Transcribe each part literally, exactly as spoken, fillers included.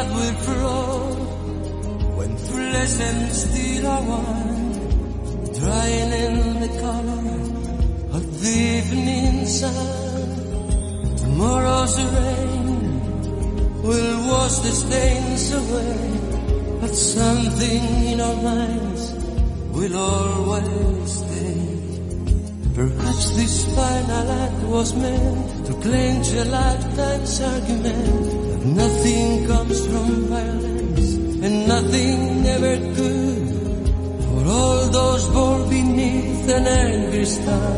blood will flow when pleasant still are wine, drying in the color of the evening sun. Tomorrow's rain will wash the stains away, but something in our minds will always stay. Perhaps this final act was meant to clench a lifetime's argument that nothing comes from violence and nothing ever could. For all those born beneath an angry star,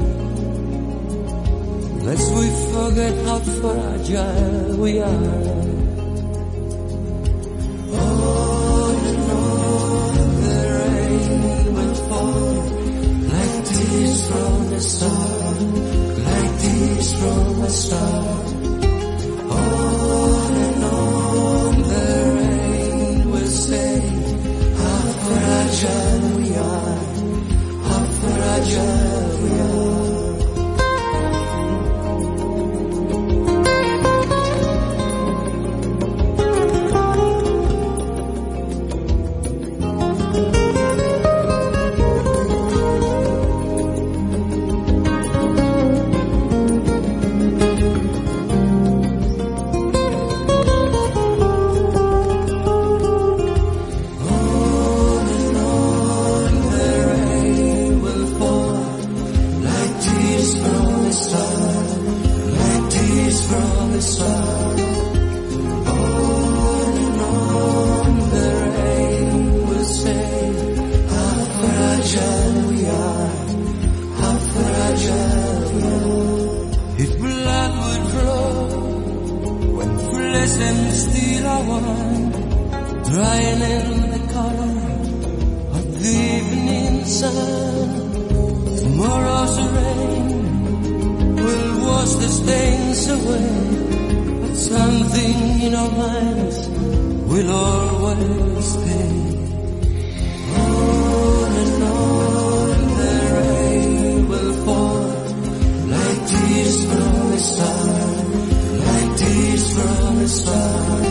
lest we forget how fragile we are. On and on the rain will fall like tears from the star, like tears from a star. On and on the rain will say how fragile we are, how fragile we are. Star.